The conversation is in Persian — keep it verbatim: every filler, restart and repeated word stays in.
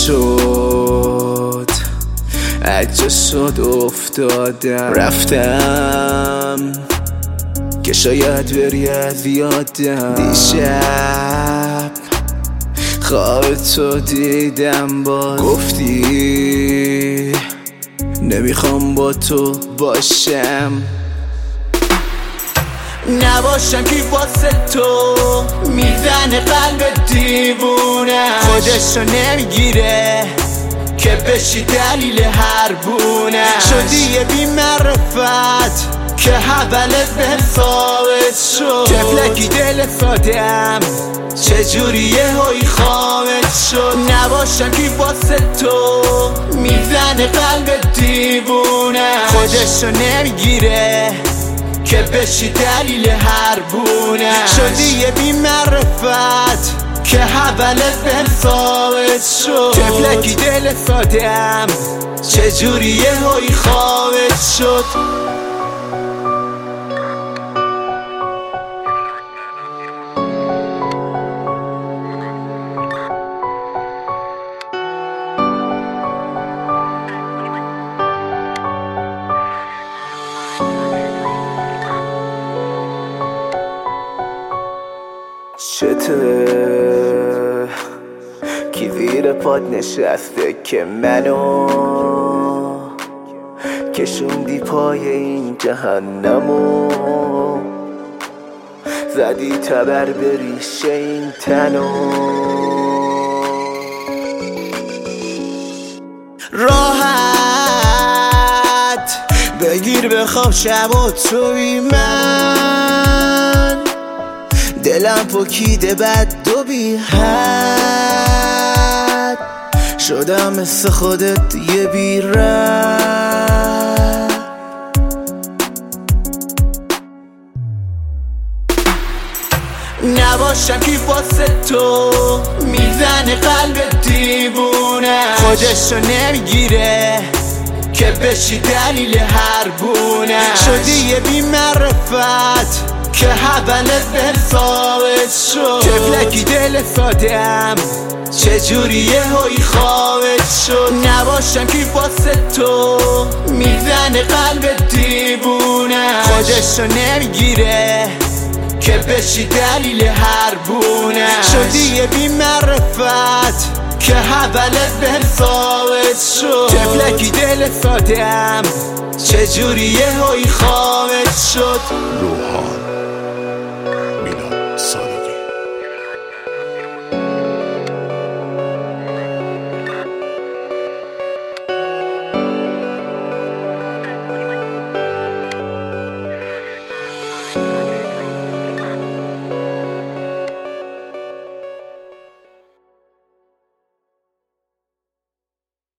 شد عجا شد افتادم رفتم که شاید بری از یادم دیشب خواب تو دیدم باز گفتی نمیخوام با تو باشم نباشم که واسه تو میزنه قلب دیوونه خودشو نمیگیره که بشی دلیل هر بونه شدی یه بی معرفت که حولت به ثابت شد تفلکی دل سادم چجوریه هایی خامت شد نباشم که واسه تو میزنه قلب دیوونه خودشو نمیگیره که بشی دلیل هر بونه شدی یه بی معرفت که حولت به ثابت شد تفلکی دل سادم چجوریه هایی خامت شد چطوره کی زیر پاد نشسته که منو کشوندی پای این جهنمو زدی تبر به ریشه این تنو راحت بگیر بخواب شب و توی من دلم پکیده بد و بی حد شدم مثل خودت یه بی رد نباشم که واسه تو میزنه قلب دیوونه خودشو نمیگیره که بشی دلیل هر بونه شدی یه بی معرفت که حولت به ثابت شد تفلکی دل سادم چجوریه هایی خامت شد نباشم که واسه تو میزنه قلب دیوونه خودشو نمیگیره که بشی دلیل هر بونه شدی یه بی معرفت که حولت به ثابت شد تفلکی دل سادم چجوریه هایی خامت شد روحان